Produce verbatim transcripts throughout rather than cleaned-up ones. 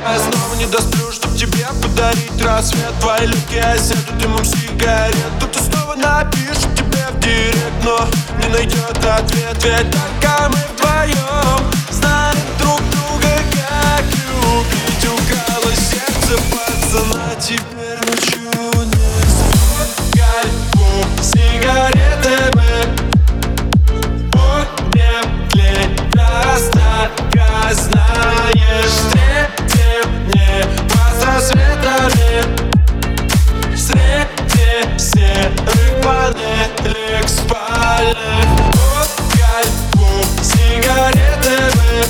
Я снова не досплю, чтоб тебе подарить рассвет. Твои легкие осядут дымом сигарет. Тут ты снова напишет тебе в директ, но не найдет ответ. Ведь только мы вдвоем знаем друг друга, как любить. Украло сердце пацана, теперь ничего не знаю. Альбом сигаретами, будем тлеть до остатка. Знаешь, встретим мне вас рассветами среди серых панелек спальных. Альбом сигаретами,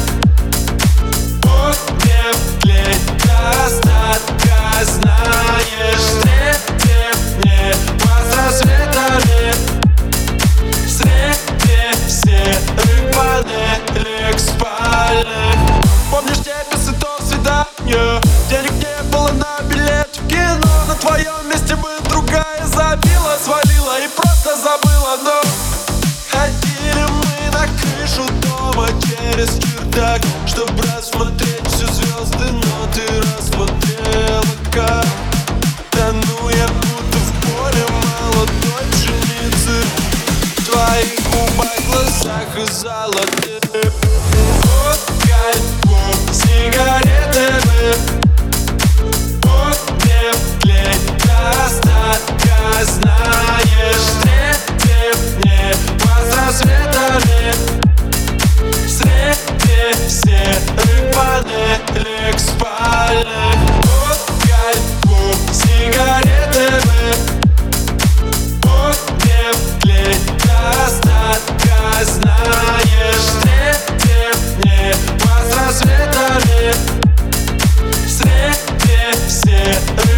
будем тлеть до остатка. Знаешь, встретим мне вас рассветами среди серых панелек спальных. Помнишь те без этого свидания? Денег не было на билет в кино. На твоем месте бы другая забила, свалила и просто забыла. Но ходили мы на крышу дома через чердак, чтоб рассмотреть все звезды, но ты рассмотрела как тону я будто в поле молодой пшеницы. В твоих губах, глазах и золотых. Альбом сигаретами, будем тлеть до остатка. Знаешь, встретим мне вас рассветами среди серых панелек спальных. Альбом сигаретами, будем тлеть до остатка. Знаешь, встретим мне вас рассветами среди серых